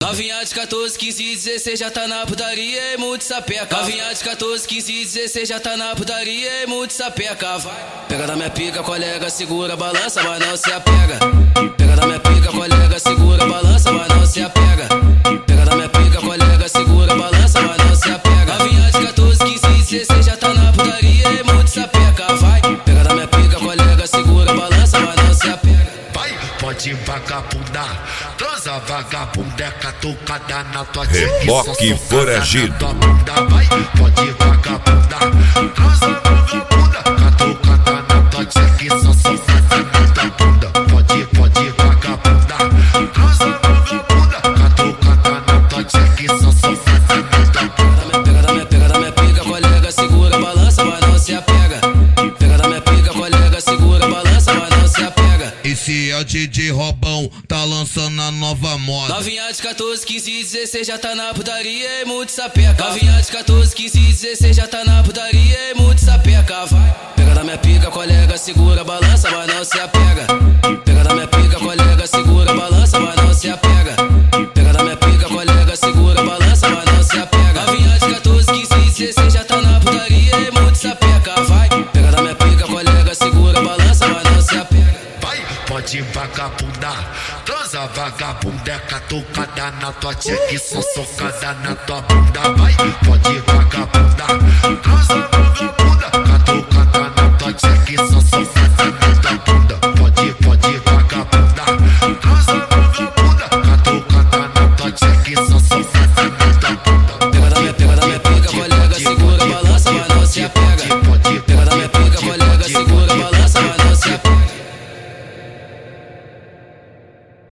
Novinha de 14, 15 e 16 já tá na putaria e muito sapeca. Novinha de 14, 15 e 16 já tá na putaria e muito sapeca. Vai. Pega da minha pica, colega, segura, balança, mas não se apega. Pega da minha pica, colega, segura, balança, mas não se apega. Pega da minha pica, colega, segura, balança, mas não se apega. Novinha de 14, 15 e 16 já tá na putaria e muito sapeca. Vai. Pega da minha pica, colega, segura, balança, mas não se apega. Vai, pode vagabundar, transa vagabunda, catucada na tua tcheque. Reboque foragido. Vai, pode vagabundar, transa vagabunda, catucada na tua tcheque. Só safada na tua bunda. Pode vagabundar, transa vagabunda, catucada na tua tcheque. Só safada na tua bunda. Pega da minha pica, colega, segura, balança, mas não se apega. Pega da minha pica, colega, segura, balança, mas não se apega. Esse é o DJ Robão, tá lançando a nova moda. Novinha de 14, 15 e 16 já tá na putaria e muito sapeca. Novinha de 14, 15 e 16 já tá na putaria e muito sapeca. Vai. Pega da minha pica, colega, segura, balança, mas não se apega. Pega da minha pica, colega, segura, balança, mas não se apega. Pega da minha pica, colega, segura, balança, mas não se apega. Novinha de 14, 15 e 16 já tá na putaria e muito sapeca. Vai. Pega da minha pica, colega, segura, balança, mas não se apega. Pode vagabundar, transa vagabunda, catucada na tua tcheque, só socada na tua bunda. Vai, pode vagabundar, transa vagabunda, catucada.